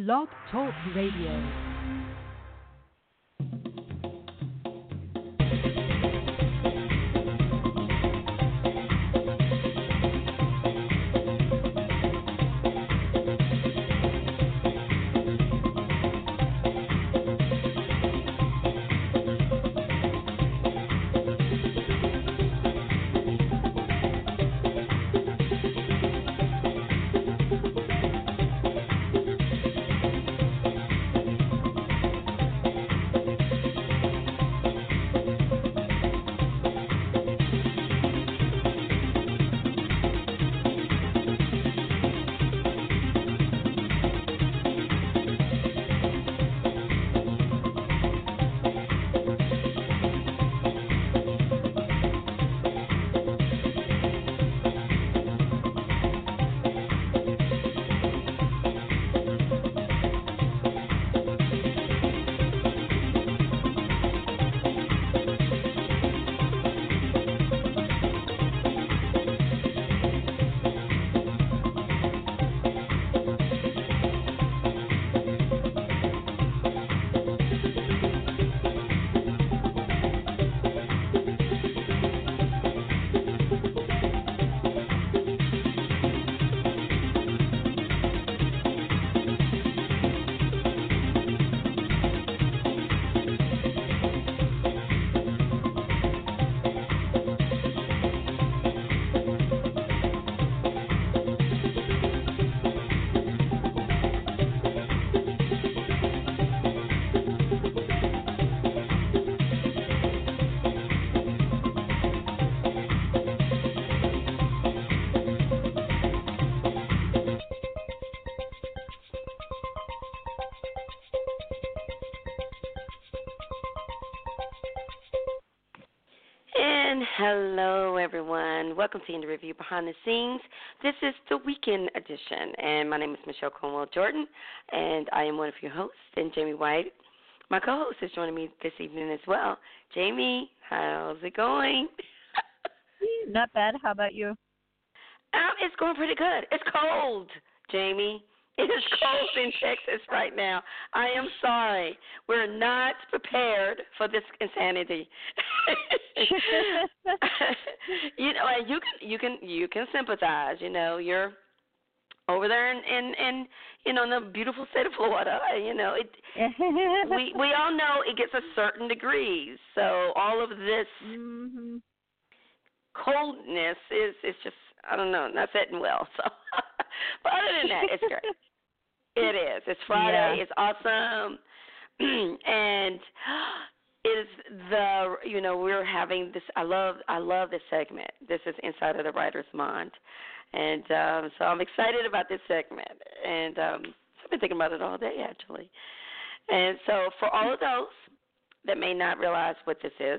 Blog Talk Radio. Hello, everyone. Welcome to the Review Behind the Scenes. This is the weekend edition, and my name is Michelle Cornwell Jordan, and I am one of your hosts. And Jamie White, my co-host, is joining me this evening as well. Jamie, how's it going? Not bad. How about you? It's going pretty good. It's cold, Jamie. It is cold in Texas right now. I am sorry. We're not prepared for this insanity. You know, you can sympathize. You know, you're over there in you know, in the beautiful state of Florida. You know, we all know it gets a certain degrees. So all of this coldness is just, I don't know, not sitting well. So, but other than that, it's great. It is. It's Friday. Yeah. It's awesome. And it is we're having this. I love this segment. This is Inside of the Writer's Mind. And so I'm excited about this segment. And I've been thinking about it all day, actually. And so for all of those that may not realize what this is,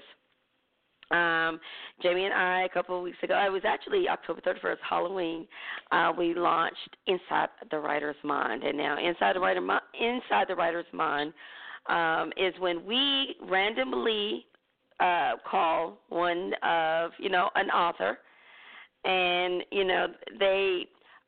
Jamie and I, a couple of weeks ago, it was actually October 31st, Halloween, we launched Inside the Writer's Mind. And now Inside the Writer's Mind is when we randomly call one of, an author, and, they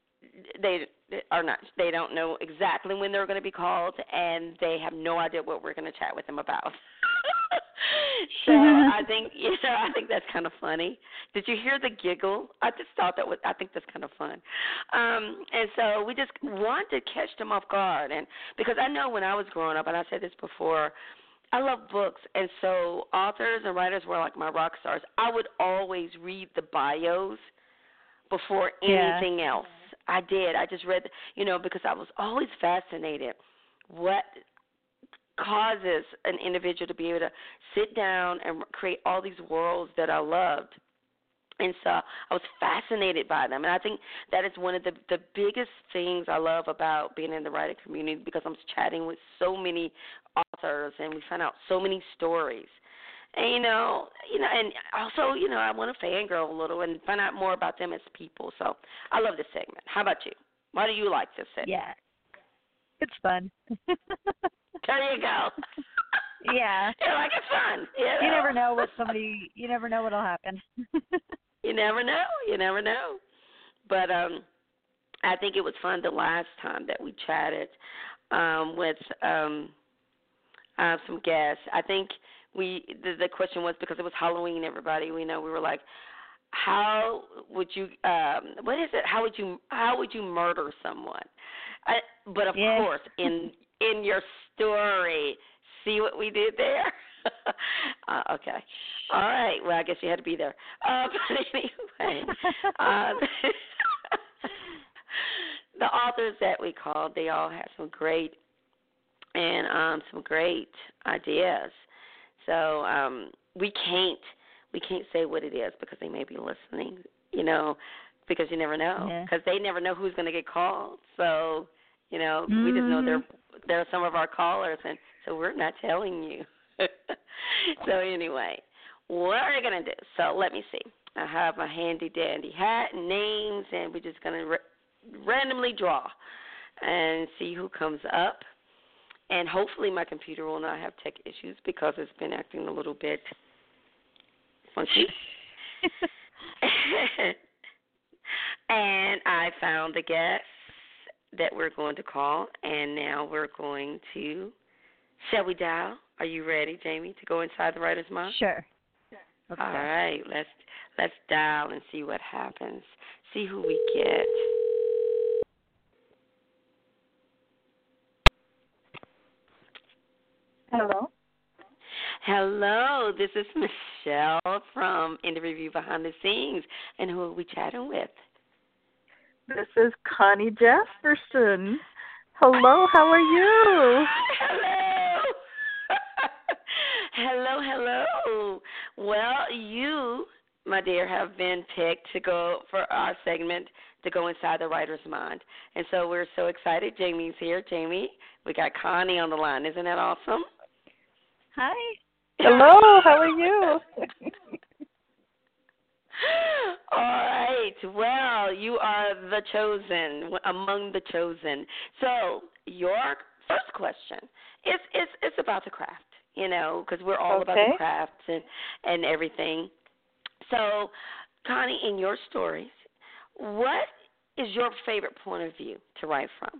don't know exactly when they're going to be called, and they have no idea what we're going to chat with them about. So I think that's kind of funny. Did you hear the giggle? I just thought I think that's kind of fun. And so we just want to catch them off guard, and because I know when I was growing up, and I said this before, I love books, and so authors and writers were like my rock stars. I would always read the bios before anything else. I did. I just read, because I was always fascinated what causes an individual to be able to sit down and create all these worlds that I loved. And so I was fascinated by them. And I think that is one of the biggest things I love about being in the writing community, because I'm chatting with so many authors and we find out so many stories. And, and also, I want to fangirl a little and find out more about them as people. So I love this segment. How about you? Why do you like this segment? Yeah, it's fun. There you go. Yeah. You're like, it's fun. You never know what'll happen. You never know. But I think it was fun the last time that we chatted. with some guests. I think the question was because it was Halloween. Everybody, we were like, how would you what is it? How would you murder someone? But of course, in your story, see what we did there. Okay, all right. Well, I guess you had to be there. But anyway, the authors that we called, they all had some great ideas. So we can't say what it is because they may be listening, because you never know, because they never know who's going to get called. So, we just know they're some of our callers, and so we're not telling you. So anyway, what are you going to do? So let me see. I have a handy-dandy hat and names, and we're just going to randomly draw and see who comes up. And hopefully my computer will not have tech issues because it's been acting a little bit funky. And I found the guest that we're going to call, and now we're going to, shall we dial? Are you ready, Jamie, to go inside the writer's mind? Sure. All right, let's dial and see what happens. See who we get. Hello. Hello, this is Michelle from Indie Review Behind the Scenes. And who are we chatting with? This is Connie Jasperson. Hello, how are you? Hello. Hello. Well, you, my dear, have been picked to go for our segment to go inside the writer's mind. And so we're so excited. Jamie's here. Jamie, we got Connie on the line. Isn't that awesome? Hi. Hello, how are you? All right. Well, you are the chosen, among the chosen. So your first question is about the craft, because we're all about the crafts and everything. So, Connie, in your stories, what is your favorite point of view to write from?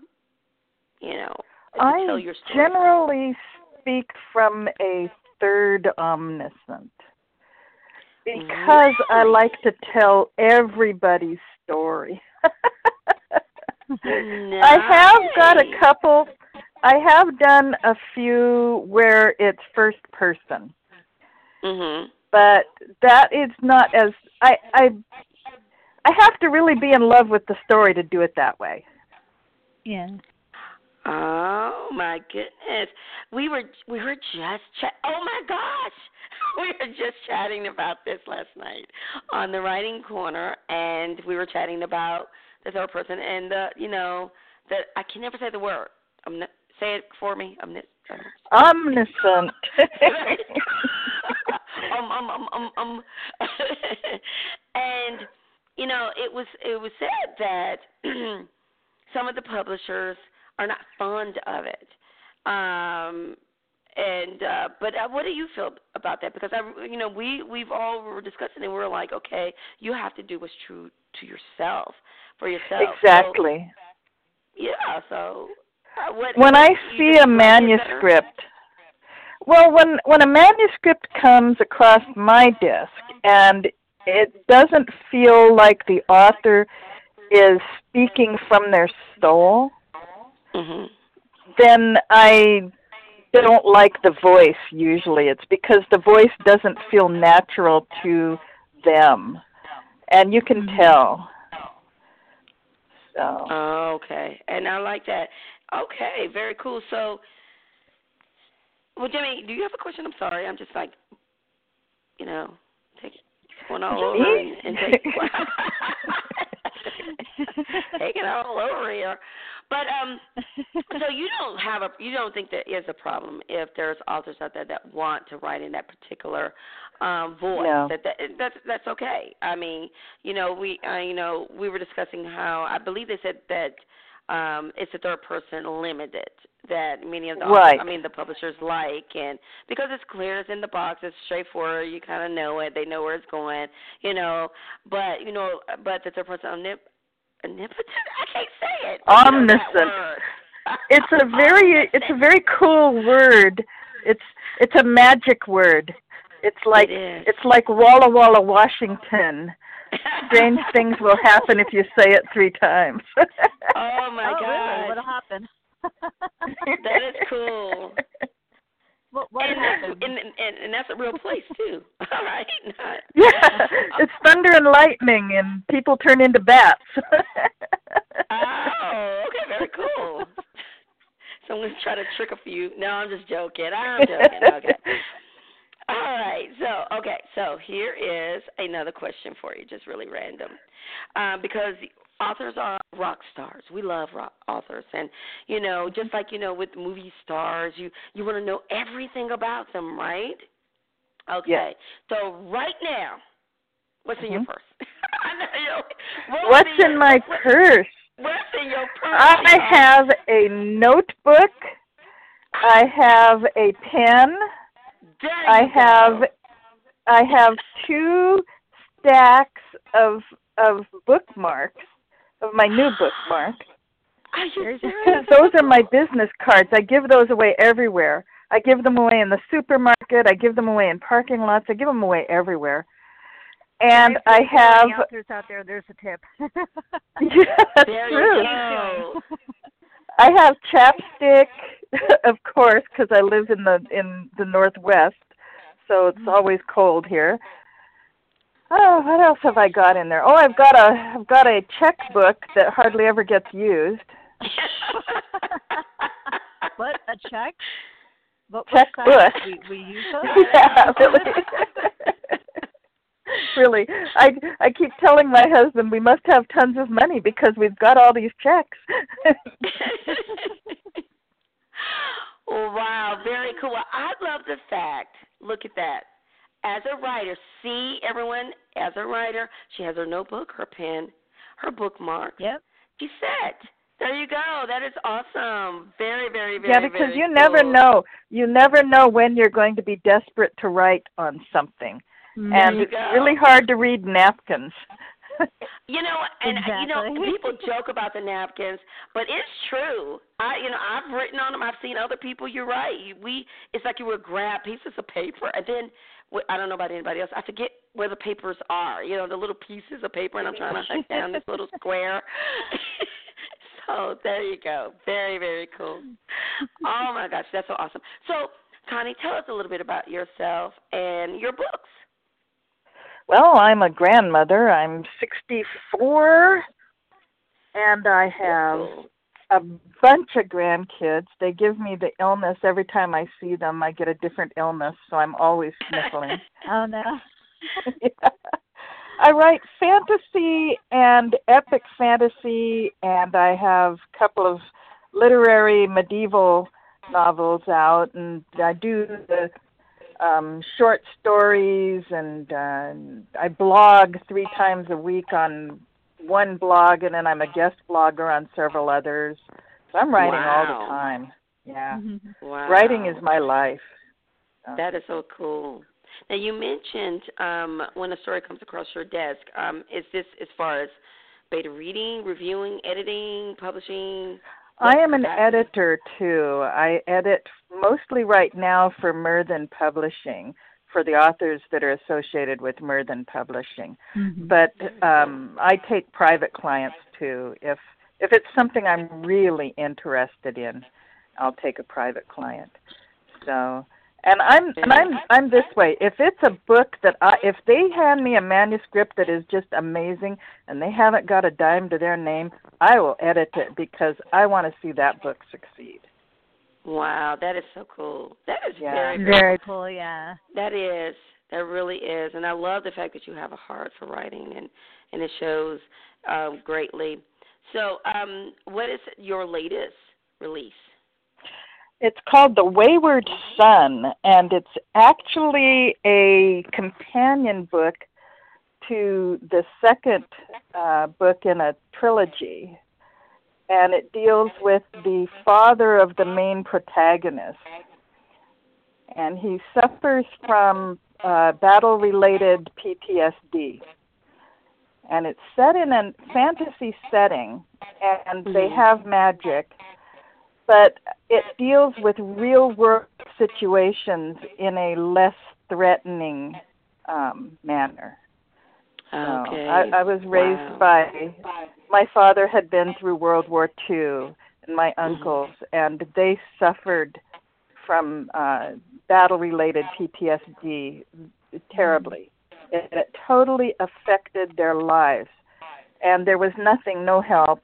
I tell your story. Generally speak from a third omniscient because I like to tell everybody's story. Nice. I have got a couple. I have done a few where it's first person. Mhm. But that is not as I have to really be in love with the story to do it that way. Yeah. Oh my goodness, we were just oh my gosh, we were just chatting about this last night on the Writing Corner, and we were chatting about the third person and that I can never say the word. Say it for me. Omniscient. And it was said that some of the publishers are not fond of it. But what do you feel about that? Because we've all were discussing and we're like, okay, you have to do what's true to yourself for yourself. Exactly. So, yeah. So when I see a manuscript, well, when a manuscript comes across my desk and it doesn't feel like the author is speaking from their soul, mm-hmm. then I don't like the voice usually. It's because the voice doesn't feel natural to them. And you can tell. So. Oh, okay. And I like that. Okay, very cool. So, well, Jimmy, do you have a question? I'm sorry. I'm just like, going all over and taking all over here. But so you don't think there is a problem if there's authors out there that want to write in that particular voice. No. That's okay. I mean, we were discussing how I believe they said that it's a third person limited that many of the authors, the publishers like, and because it's clear, it's in the box, it's straightforward, you kind of know it, they know where it's going, but the third person omnipotent, I can't say it. Omniscient. it's a very cool word. It's a magic word. It's like Walla Walla, Washington. Strange things will happen if you say it 3 times. Oh my God! Really? What'll happen? That is cool. What happened? And that's a real place too. All right. Yeah, it's thunder and lightning, and people turn into bats. Oh, okay, very cool. Someone's trying to trick a few. No, I'm just joking. Okay. All right. So here is another question for you, just really random, because authors are rock stars. We love rock authors, and just like with movie stars, you want to know everything about them, right? Okay. Yes. So right now, what's in your purse? What's in my purse? What's in your purse? I have a notebook. I have a pen. I have 2 stacks of bookmarks, of my new bookmark. Are you serious? Those are my business cards. I give those away everywhere. I give them away in the supermarket. I give them away in parking lots. I give them away everywhere. And I have authors out there. There's a tip. Yeah, that's true. I have chapstick, of course, because I live in the Northwest, so it's always cold here. Oh, what else have I got in there? Oh, I've got a checkbook that hardly ever gets used. What, a check? Checkbook. We use those? Yeah, really. Really, I keep telling my husband we must have tons of money because we've got all these checks. Wow, very cool. Well, I love the fact, look at that. As a writer, see everyone, as a writer, she has her notebook, her pen, her bookmark. Yep. She's set. There you go. That is awesome. Very, very, very, yeah, because very you cool. never know. You never know when you're going to be desperate to write on something. And it's really hard to read napkins. Exactly. People joke about the napkins, but it's true. I've written on them. I've seen other people. You're right. It's like you would grab pieces of paper, and then I don't know about anybody else. I forget where the papers are. The little pieces of paper, and I'm trying to hunt down this little square. So there you go. Very, very cool. Oh my gosh, that's so awesome. So, Connie, tell us a little bit about yourself and your books. Well, I'm a grandmother. I'm 64, and I have a bunch of grandkids. They give me the illness every time I see them. I get a different illness, so I'm always sniffling. Oh, no. Yeah. I write fantasy and epic fantasy, and I have a couple of literary medieval novels out, and I do the short stories, and I blog 3 times a week on one blog, and then I'm a guest blogger on several others. So I'm writing all the time. Yeah. Wow. Writing is my life. That is so cool. Now, you mentioned when a story comes across your desk, is this as far as beta reading, reviewing, editing, publishing? I am an editor, too. I edit mostly right now for Murthen Publishing, for the authors that are associated with Murthen Publishing. Mm-hmm. But I take private clients, too. If it's something I'm really interested in, I'll take a private client. So, and I'm this way. If it's a book that if they hand me a manuscript that is just amazing and they haven't got a dime to their name, I will edit it because I want to see that book succeed. Wow, that is so cool. That is very, very cool. Yeah, that is. That really is, and I love the fact that you have a heart for writing, and it shows greatly. So, what is your latest release? It's called The Wayward Son, and it's actually a companion book to the second book in a trilogy, and it deals with the father of the main protagonist, and he suffers from battle-related PTSD, and it's set in a fantasy setting, and they have magic. but it deals with real world situations in a less threatening manner. So Okay. I was raised by, my father had been through World War II, and my uncles, and they suffered from battle-related PTSD terribly. It totally affected their lives, and there was nothing, no help,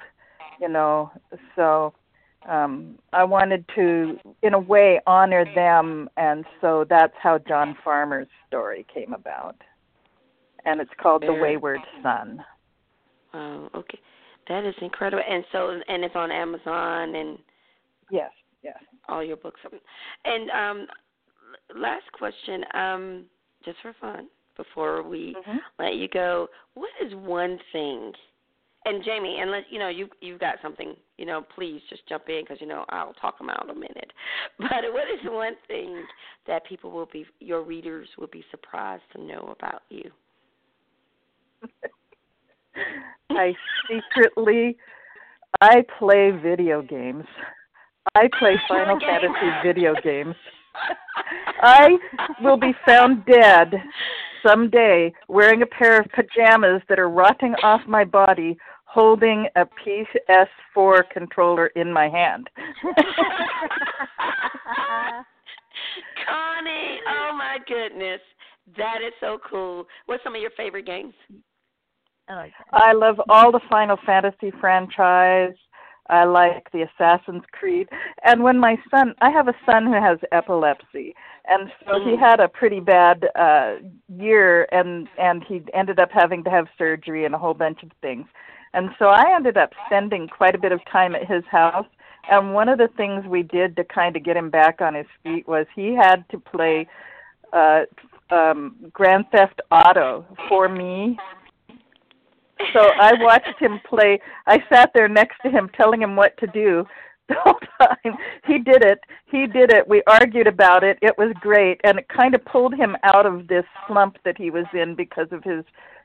so I wanted to, in a way, honor them, and so that's how John Farmer's story came about. And it's called The Wayward Son. Oh, okay. That is incredible. And it's on Amazon and Yes. all your books. And last question, just for fun, before we let you go, what is one thing? And Jamie, unless you've got something, please just jump in because I'll talk them out in a minute. But what is one thing that your readers will be surprised to know about you? I play video games. I play Final Fantasy video games. I will be found dead someday wearing a pair of pajamas that are rotting off my body, holding a PS4 controller in my hand. Connie, oh my goodness. That is so cool. What's some of your favorite games? I love all the Final Fantasy franchise. I like the Assassin's Creed. And when I have a son who has epilepsy, and so he had a pretty bad year, and he ended up having to have surgery and a whole bunch of things. And so I ended up spending quite a bit of time at his house. And one of the things we did to kind of get him back on his feet was he had to play Grand Theft Auto for me. So I watched him play. I sat there next to him telling him what to do the whole time. He did it. We argued about it. It was great, and it kind of pulled him out of this slump that he was in because of his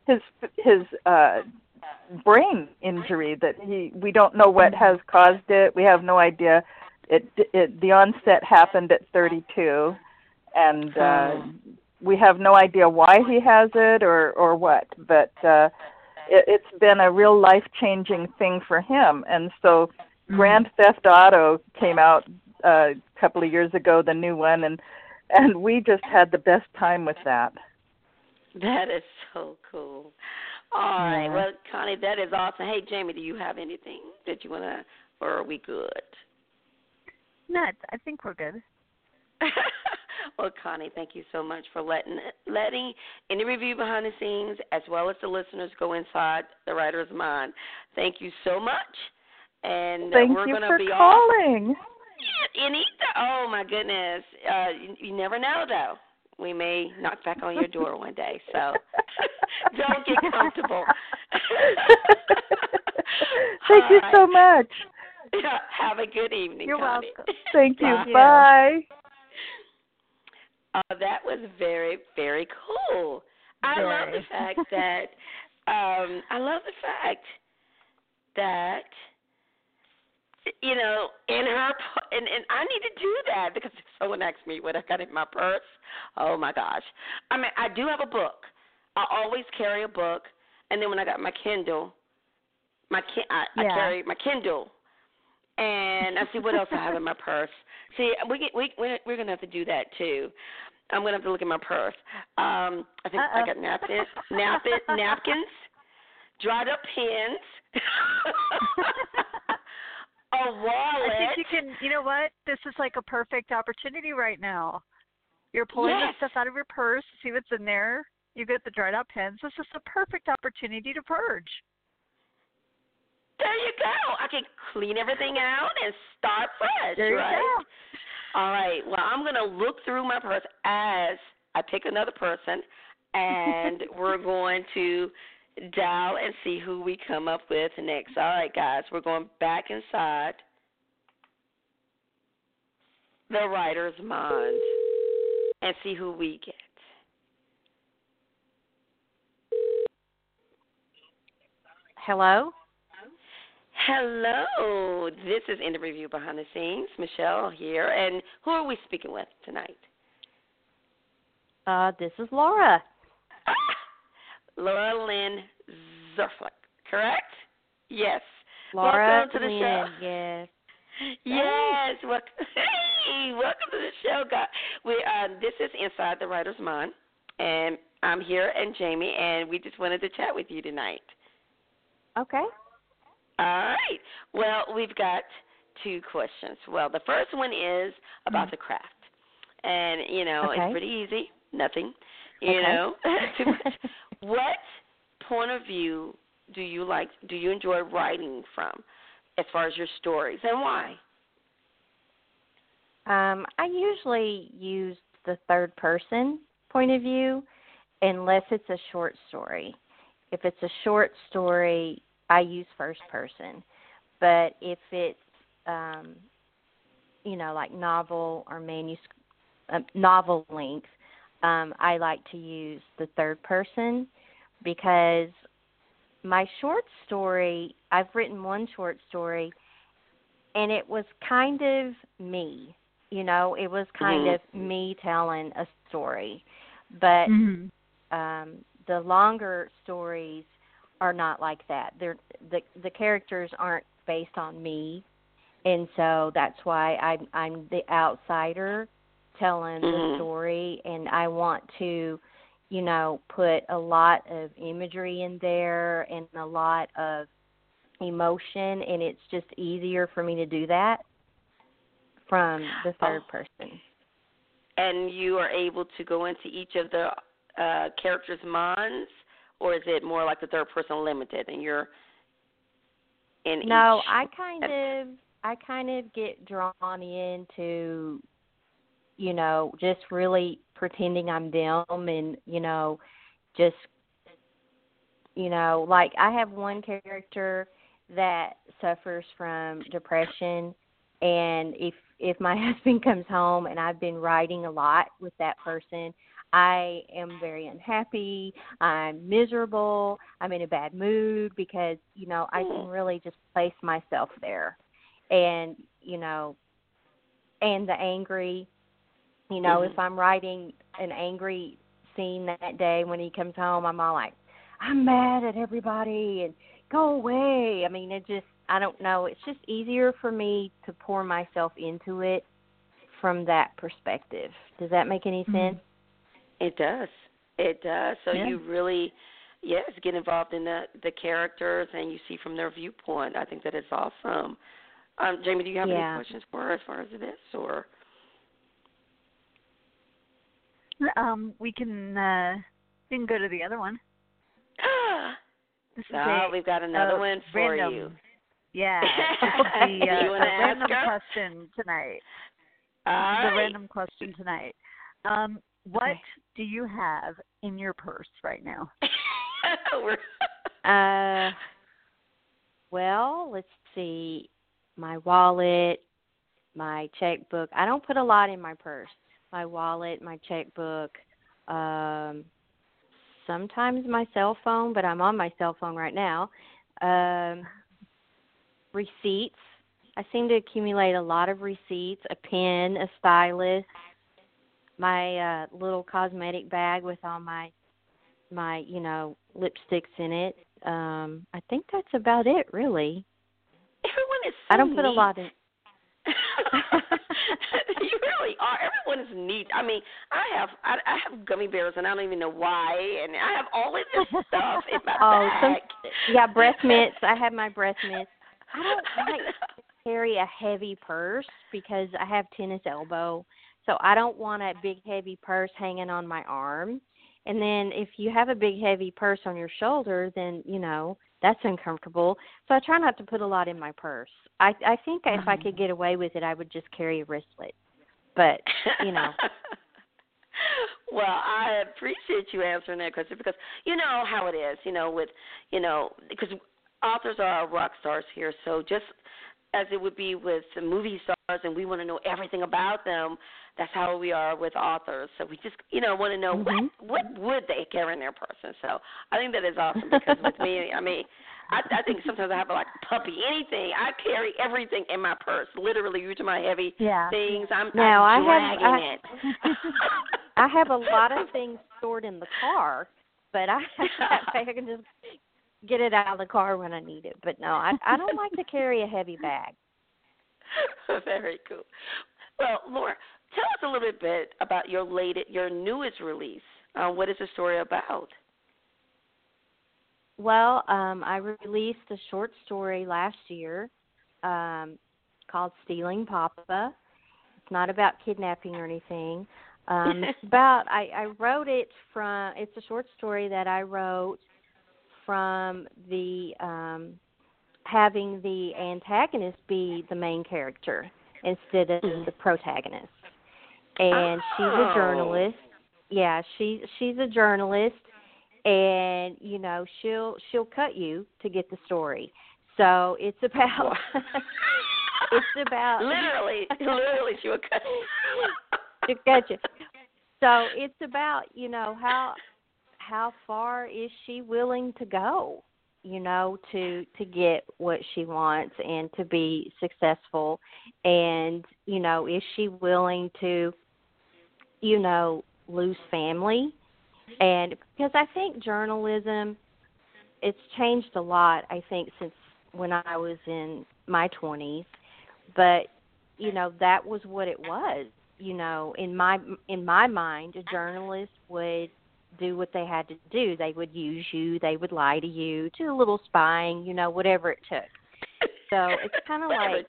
brain injury that we don't know what has caused it. We have no idea. The onset happened at 32, and we have no idea why he has it or what, but it's been a real life-changing thing for him. And so Grand Theft Auto came out a couple of years ago, the new one, and we just had the best time with that. That is so cool. All right. Well, Connie, that is awesome. Hey, Jamie, do you have anything that you want to, or are we good? No, I think we're good. Well, Connie, thank you so much for letting any review behind the scenes as well as the listeners go inside the writer's mind. Thank you so much. And we're going to be calling. Oh, my goodness. You never know, though. We may knock back on your door one day, so don't get comfortable. Thank you so much. Have a good evening, You're Connie. welcome. Thank you. Bye. That was very, very cool. I love the fact that in her, and I need to do that because someone asked me what I got in my purse. Oh my gosh! I mean, I do have a book. I always carry a book, and then when I got my Kindle, I carry my Kindle, and I see what else I have in my purse. See, we're gonna have to do that too. I'm gonna have to look at my purse. I think I got napkins, dried up pens, a wallet. I think you can. You know what? This is like a perfect opportunity right now. You're pulling the stuff out of your purse. See what's in there. You get the dried up pens. This is a perfect opportunity to purge. There you go. I can clean everything out and start fresh, there you right? Go. All right. Well, I'm going to look through my purse as I pick another person, and we're going to dial and see who we come up with next. All right, guys. We're going back inside the writer's mind and see who we get. Hello? Hello. This is In the Review Behind the Scenes. Michelle here. And who are we speaking with tonight? This is Laura. Laura Lynn Zerflick, correct? Yes. Laura Welcome to the Lynn, show. yes. Yes. Welcome to the show, guys. This is Inside the Writer's Mind, and I'm here and Jamie, and we just wanted to chat with you tonight. Okay. All right. Well, we've got two questions. Well, the first one is about the craft. And, it's pretty easy. Nothing. You know, too much. What point of view do you enjoy writing from as far as your stories, and why? I usually use the third person point of view unless it's a short story. If it's a short story, I use first person. But if it's, like novel or novel length, I like to use the third person because my short story, I've written one short story, and it was kind of me. It was kind of me telling a story. But the longer stories are not like that. The characters aren't based on me, and so that's why I'm the outsider telling the story, and I want to, put a lot of imagery in there and a lot of emotion, and it's just easier for me to do that from the third person. And you are able to go into each of the characters' minds, or is it more like the third person limited, and you're in each? No, I kind of get drawn into, just really pretending I'm them, and just like I have one character that suffers from depression, and if my husband comes home and I've been writing a lot with that person, I am very unhappy, I'm miserable, I'm in a bad mood because, I can really just place myself there. And, and the angry, if I'm writing an angry scene that day when he comes home, I'm all like, I'm mad at everybody and go away. I mean, I don't know. It's just easier for me to pour myself into it from that perspective. Does that make any sense? It does. It does. So you really, get involved in the characters and you see from their viewpoint. I think that is awesome. Jamie, do you have any questions for her as far as this, or? We can go to the other one. We've got another one for random. you. Yeah. You want to ask random her? question tonight. All the random question tonight. What do you have in your purse right now? Well, let's see. My wallet, my checkbook. I don't put a lot in my purse. My wallet, my checkbook, sometimes my cell phone, but I'm on my cell phone right now. Receipts. I seem to accumulate a lot of receipts, a pen, a stylus, my little cosmetic bag with all my lipsticks in it. I think that's about it, really. Everyone is so I don't put neat. a lot in. You really are. Everyone is neat. I mean, I have gummy bears, and I don't even know why, and I have all of this stuff in my bag. Breath mints. I have my breath mints. I don't like to carry a heavy purse because I have tennis elbow, so I don't want a big heavy purse hanging on my arm. And then if you have a big heavy purse on your shoulder, then that's uncomfortable. So I try not to put a lot in my purse. I think if I could get away with it, I would just carry a wristlet. But, Well, I appreciate you answering that question because you know how it is, because authors are our rock stars here. So just as it would be with the movie stars and we want to know everything about them, that's how we are with authors. So we just, want to know what would they carry in their person. So I think that is awesome because with me, I mean, I think sometimes I have like a puppy, anything. I carry everything in my purse, literally, due to my heavy things. I'm dragging it. I have a lot of things stored in the car, but I can just get it out of the car when I need it. But no, I don't like to carry a heavy bag. Very cool. Well, Laura, tell us a little bit about your newest release. What is the story about? Well, I released a short story last year called Stealing Papa. It's not about kidnapping or anything. It's about, I wrote it from, it's a short story that I wrote from the having the antagonist be the main character instead of the protagonist. And she's a journalist. Yeah, she's a journalist, and you know she'll cut you to get the story. So it's about it's about literally she will cut you. To cut you. So it's about how far is she willing to go, to get what she wants and to be successful, and is she willing to lose family? And because I think journalism, it's changed a lot, I think, since when I was in my 20s, but that was what it was. In my mind, a journalist would do what they had to do. They would use you, they would lie to you, do a little spying, whatever it took. So it's kind of like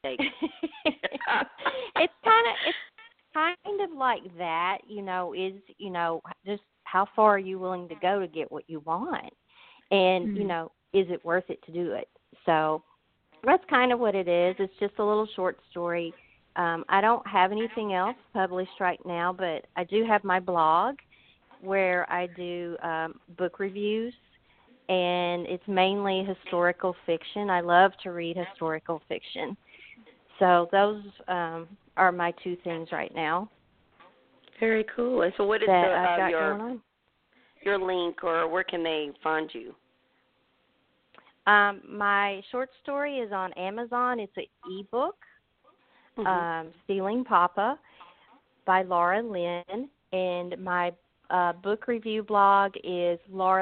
it's kind of like that, is just how far are you willing to go to get what you want, and is it worth it to do it? So that's kind of what it is. It's just a little short story. I don't have anything else published right now, but I do have my blog where I do book reviews, and it's mainly historical fiction. I love to read historical fiction. So those are my two things right now. Very cool. And so what is your link, or where can they find you? My short story is on Amazon. It's an ebook, Stealing Papa by Laura Lynn. And my book review blog is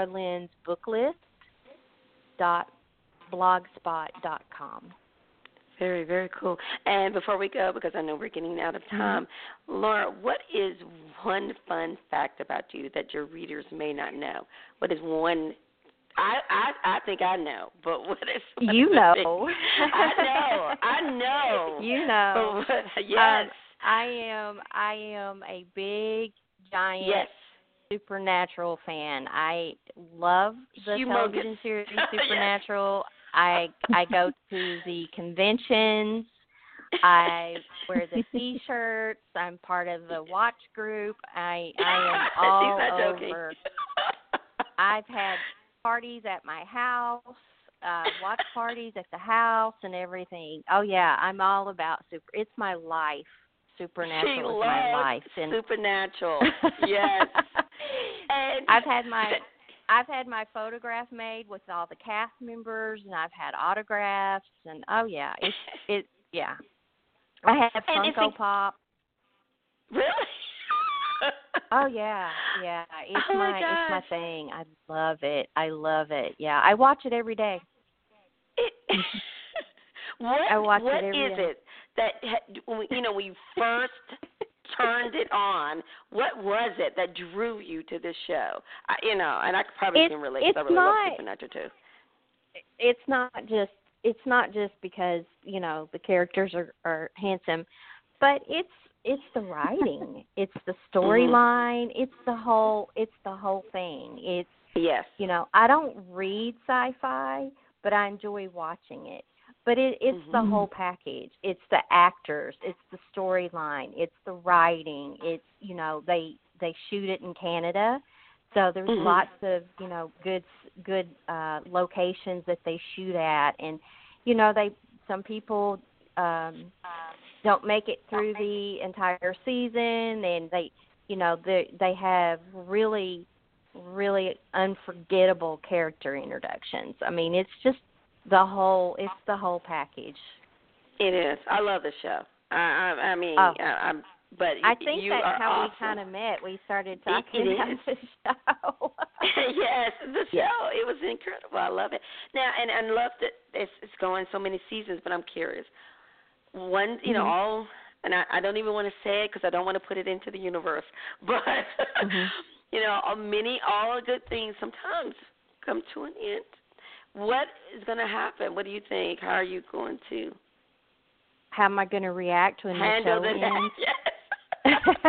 lauralynsbooklist.blogspot.com. Very, very cool. And before we go, because I know we're getting out of time, Laura, what is one fun fact about you that your readers may not know? What is one? I think I know, but what is one? You know. I know. You know. Yes. I am a big, giant Supernatural fan. I love the television series Supernatural. I go to the conventions. I wear the T-shirts. I'm part of the watch group. I am all over. I've had parties at my house, watch parties at the house, and everything. Oh yeah, I'm all about It's my life. Supernatural is my life. And Supernatural. Yes. And I've had my photograph made with all the cast members, and I've had autographs, and oh yeah, yeah. I have Funko Pop. Really? Oh yeah. It's my thing. I love it. Yeah, I watch it every day. What is it that when you first turned it on? What was it that drew you to this show? And I probably can relate. Because I really love Supernatural too. It's not just because the characters are handsome, but it's the writing, it's the storyline, it's the whole thing. It's I don't read sci-fi, but I enjoy watching it. But it's the whole package. It's the actors. It's the storyline. It's the writing. It's they shoot it in Canada, so there's lots of good locations that they shoot at, and some people don't make it through the entire season, and they have really, really unforgettable character introductions. I mean, it's it's the whole package. It is. I love the show. I mean, Oh. but I think you that's are how awesome. we kind of met. We started talking It about is. the show. Yes, the Yeah. show. It was incredible. I love it. Now, and I love that it's going so many seasons. But I'm curious. One, you know, all, and I don't even want to say it because I don't want to put it into the universe. But you know, all good things sometimes come to an end. What is going to happen? What do you think? How are you going to How am I going to react when the handle show the ends? Yes.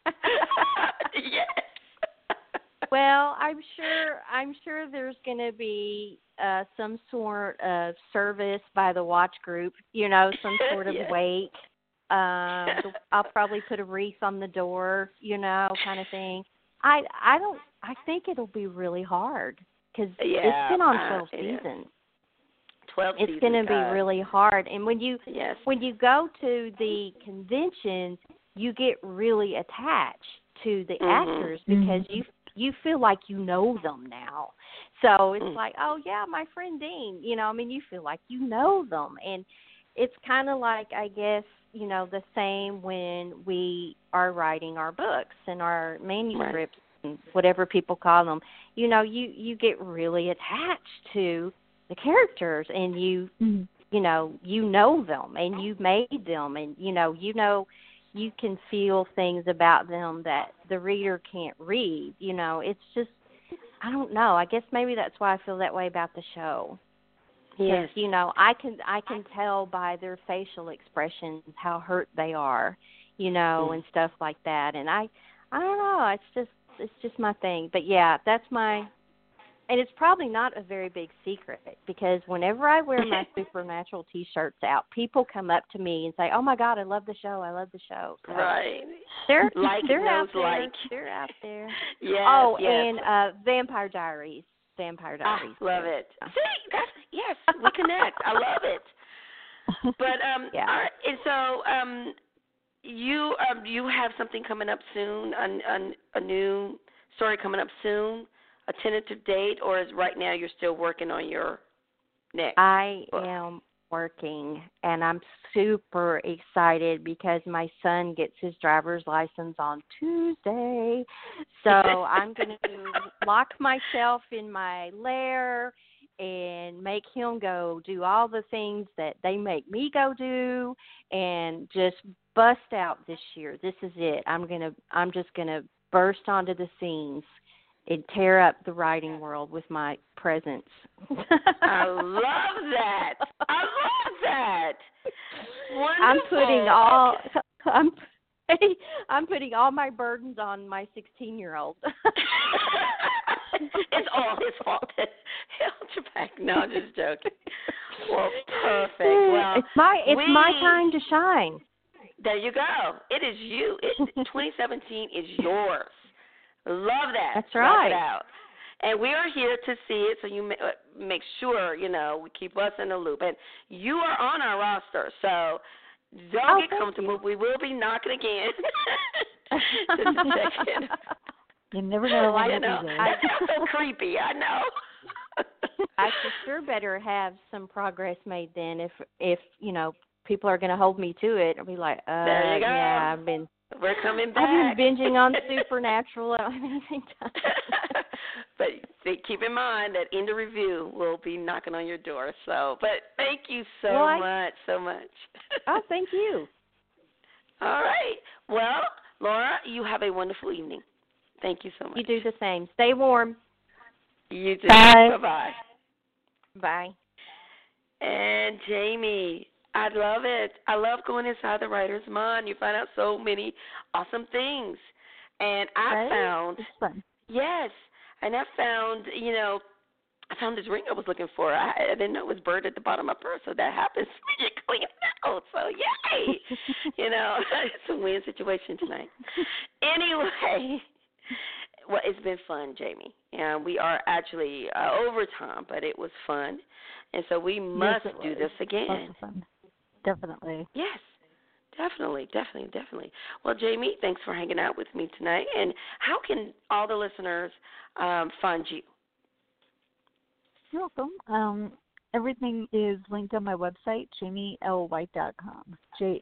Yes. Well, I'm sure there's going to be some sort of service by the watch group, you know, some sort of Yes. wake. I'll probably put a wreath on the door, you know, kind of thing. I think it'll be really hard because it's been on 12 seasons. 12 it's seasons. going to be really hard. And when you go to the conventions, you get really attached to the actors because you feel like you know them now. So it's like, oh yeah, my friend Dean, you know, I mean, you feel like you know them. And it's kind of like, I guess, you know, the same when we are writing our books and our manuscripts and whatever people call them. You know, you get really attached to the characters and you know them and you've made them and you can feel things about them that the reader can't read. You know, it's just, I don't know. I guess maybe that's why I feel that way about the show. Yes. You know, I can tell by their facial expressions how hurt they are, you know, and stuff like that. And I don't know. It's just my thing. But yeah, that's my. And it's probably not a very big secret because whenever I wear my Supernatural T-shirts out, people come up to me and say, "Oh my God, I love the show! I love the show!" So right? They're they're out there. Like. They're out there. Yes. Oh, yes. and Vampire Diaries. Vampire Diaries. Love it. See, yes, we connect. I love it. But yeah. All right, and so you have something coming up soon, a new story coming up soon. A tentative date, or is right now you're still working on your next book? I am working, and I'm super excited because my son gets his driver's license on Tuesday. So I'm going to lock myself in my lair and make him go do all the things that they make me go do and just bust out this year. This is it. I'm just going to burst onto the scenes and tear up the writing world with my presence. I love that. I love that. Wonderful. I'm putting all my burdens on my 16-year-old. It's all his fault. Held you back. No, I'm just joking. Well, perfect. Well, it's my time to shine. There you go. It is you. 2017 is yours. Love that. That's right. Love it out. And we are here to see it, so you make sure, you know, we keep us in the loop. And you are on our roster, so don't get comfortable. We will be knocking again. Just a second. You never know why you know. That's so creepy, I know. I for sure better have some progress made then if you know, people are going to hold me to it. I'll be like, there you go. Yeah, we're coming back. I've been binging on Supernatural. I don't have anything done. But keep in mind that in the review we'll be knocking on your door. So, but thank you so much. Oh, thank you. All right. Well, Laura, you have a wonderful evening. Thank you so much. You do the same. Stay warm. You too. Bye. Bye-bye. Bye. And Jamie, I love it. I love going inside the writer's mind. You find out so many awesome things. And I found, it's fun. Yes, and I found this ring I was looking for. I didn't know it was buried at the bottom of my purse, so that happens when you clean it out. So, yay! It's a win situation tonight. Anyway, well, it's been fun, Jamie. And we are actually over time, but it was fun. And so we must do this again. Lots of fun. Definitely. Yes, definitely. Well, Jamie, thanks for hanging out with me tonight. And how can all the listeners find you? You're welcome. everything is linked on my website, JamieLWhite.com.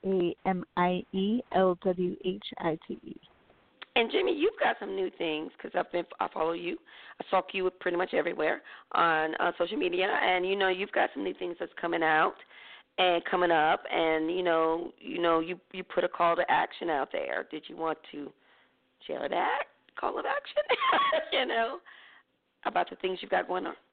JamieLWhite. And Jamie, you've got some new things because I follow you. I stalk you pretty much everywhere on social media, and you've got some new things that's coming out and coming up, and you put a call to action out there. Did you want to share that call of action? About the things you've got going on.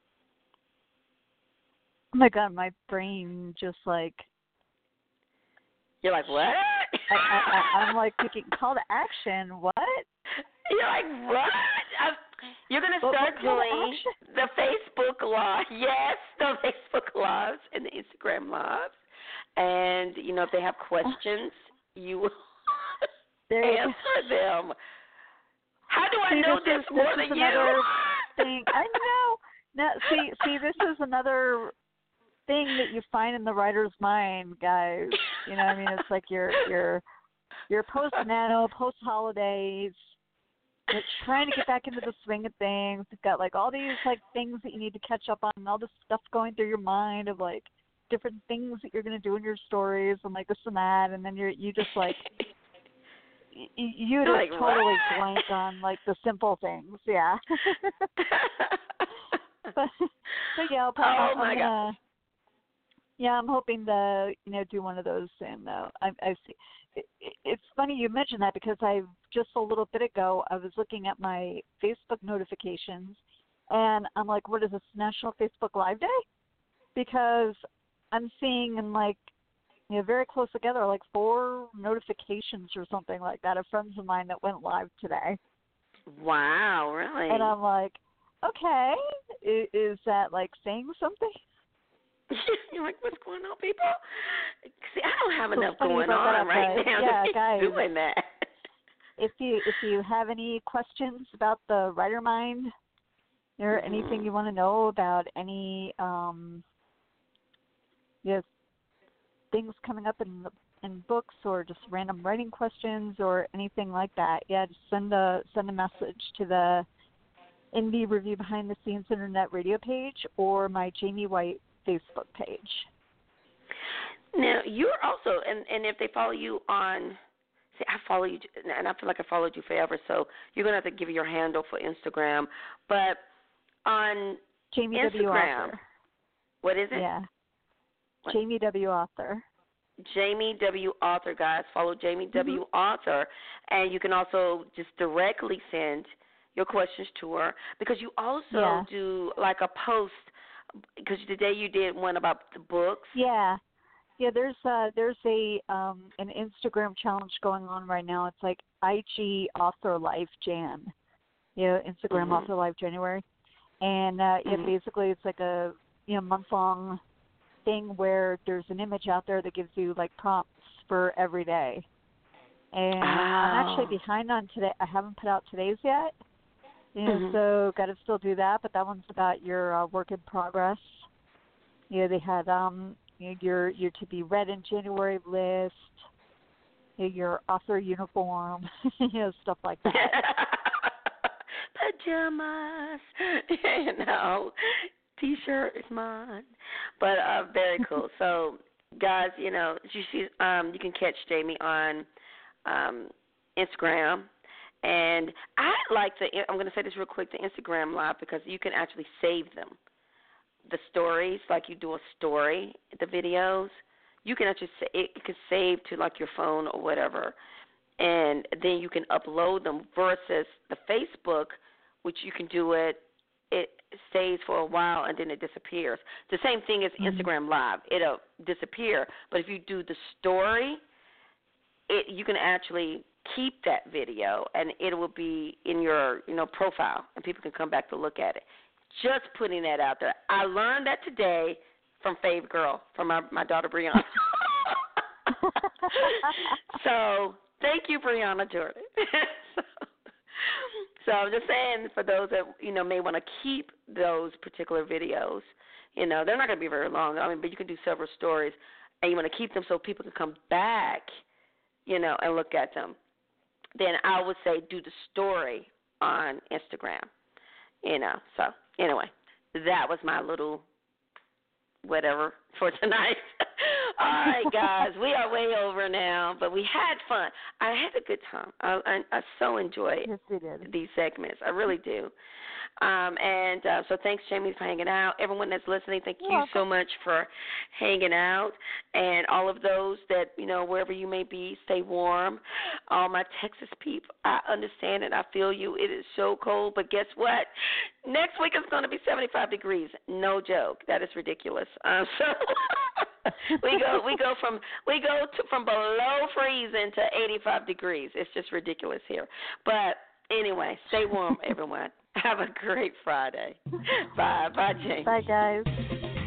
Oh my God, my brain just like. You're like, what? I'm like thinking, call to action, what? You're like, what? You're going to start doing the Facebook Live. Yes, the Facebook Lives and the Instagram Lives. And, if they have questions, you will answer them. How do I know this more than you? Thing. I know. Now, see, this is another thing that you find in the writer's mind, guys. It's like you're post-nano, post-holidays, trying to get back into the swing of things. You've got like all these like things that you need to catch up on, and all this stuff going through your mind of like different things that you're going to do in your stories and like this and that, and then you just like you just like, totally blank on like the simple things, yeah. but yeah, I'm hoping to do one of those soon though. I see. It's funny you mentioned that because just a little bit ago I was looking at my Facebook notifications and I'm like, what is this, National Facebook Live Day? Because I'm seeing in like very close together like 4 notifications or something like that of friends of mine that went live today. Wow, really? And I'm like, okay, is that like saying something? You're like, what's going on, people? See, I don't have enough going on right now. Yeah, guys, doing that. If you have any questions about the writer mind or anything you want to know about any things coming up in books or just random writing questions or anything like that, just send a message to the Indie Review Behind the Scenes Internet Radio page or my Jamie White Facebook page. Now, you're also, and if they follow you on, I follow you, and I feel like I followed you forever, so you're going to have to give your handle for Instagram. But on Jamie Instagram, W. Author. What is it? Yeah. What? Jamie W. Author. Jamie W. Author, guys. Follow Jamie W. Author. And you can also just directly send your questions to her because you also do like a post. Because today you did one about the books. Yeah. There's a an Instagram challenge going on right now. It's like IG Author Life Jan. Instagram Author Life January, and basically it's like a month-long thing where there's an image out there that gives you like prompts for every day. And I'm actually behind on today. I haven't put out today's yet. So got to still do that, but that one's about your work in progress. They had your to be read in January list, your author uniform, stuff like that. Pajamas, T-shirt is mine, but very cool. So, guys, you can catch Jamie on Instagram. And I like I'm going to say this real quick, the Instagram Live, because you can actually save them. The stories, like you do a story, the videos, you can actually it can save to like your phone or whatever, and then you can upload them versus the Facebook, which you can do it stays for a while and then it disappears. The same thing as Instagram Live. It'll disappear, but if you do the story, you can actually keep that video, and it will be in your profile, and people can come back to look at it. Just putting that out there. I learned that today from Fave Girl, from my daughter Brianna. So thank you, Brianna Jordan. So I'm just saying, for those that may want to keep those particular videos, they're not going to be very long. But you can do several stories, and you want to keep them so people can come back, and look at them. Then I would say do the story on Instagram, So anyway, that was my little whatever for tonight. All right, guys, we are way over now, but we had fun. I had a good time. I so enjoy Yes, we did. these segments. I really do. So thanks, Jamie, for hanging out. Everyone that's listening, thank you so much for hanging out. And all of those that, wherever you may be, stay warm. All my Texas people, I understand it. I feel you. It is so cold. But guess what? Next week it's going to be 75 degrees. No joke. That is ridiculous. We go from below freezing to 85 degrees. It's just ridiculous here. But anyway, stay warm, everyone. Have a great Friday. Bye. Bye, James. Bye, guys.